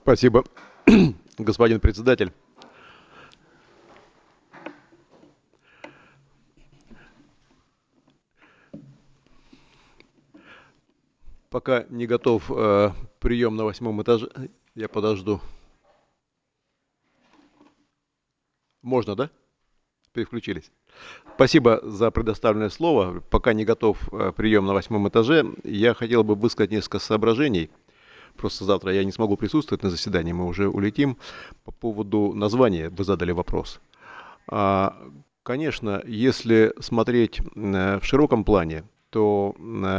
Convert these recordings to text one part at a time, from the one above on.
Спасибо, господин председатель. Пока не готов прием на 8-м этаже, я подожду. Можно, да? Переключились. Спасибо за предоставленное слово. Пока не готов прием на 8-м этаже, я хотел бы высказать несколько соображений. Просто завтра я не смогу присутствовать на заседании, мы уже улетим. По поводу названия вы задали вопрос. Конечно, если смотреть в широком плане, то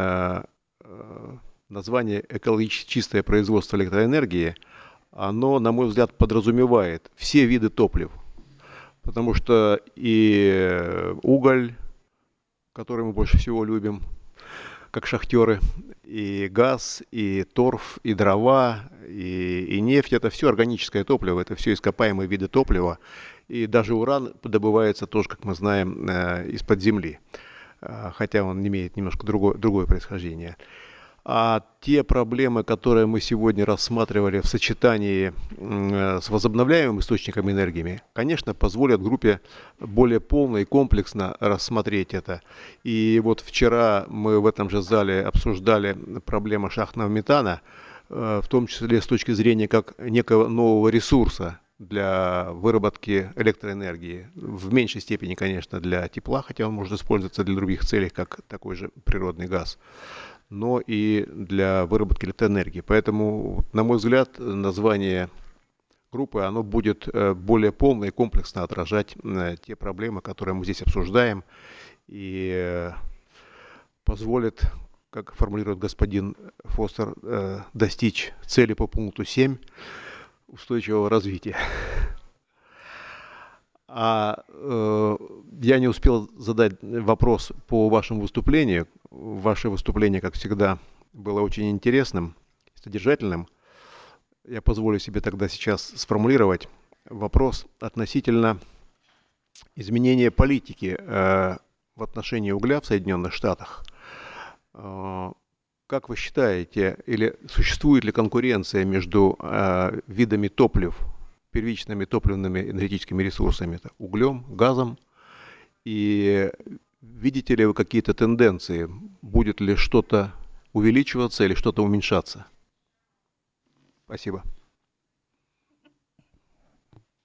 название «экологически чистое производство электроэнергии», оно, на мой взгляд, подразумевает все виды топлив. Потому что и уголь, который мы больше всего любим, как шахтеры, и газ, и торф, и дрова, и нефть — это все органическое топливо, это все ископаемые виды топлива. И даже уран добывается тоже, как мы знаем, из-под земли, хотя он имеет немножко другое происхождение. А те проблемы, которые мы сегодня рассматривали в сочетании с возобновляемыми источниками энергии, конечно, позволят группе более полно и комплексно рассмотреть это. И вот вчера мы в этом же зале обсуждали проблемы шахтного метана, в том числе с точки зрения как некого нового ресурса для выработки электроэнергии. В меньшей степени, конечно, для тепла, хотя он может использоваться для других целей, как такой же природный газ, но и для выработки электроэнергии. Поэтому, на мой взгляд, название группы, оно будет более полно и комплексно отражать те проблемы, которые мы здесь обсуждаем, и позволит, как формулирует господин Фостер, достичь цели по пункту 7 устойчивого развития. Я не успел задать вопрос по вашему выступлению. Ваше выступление, как всегда, было очень интересным, содержательным. Я позволю себе тогда сейчас сформулировать вопрос относительно изменения политики в отношении угля в Соединенных Штатах. Как вы считаете, или существует ли конкуренция между видами топлив, первичными топливными энергетическими ресурсами, это углем, газом, и видите ли вы какие-то тенденции? Будет ли что-то увеличиваться или что-то уменьшаться? Спасибо.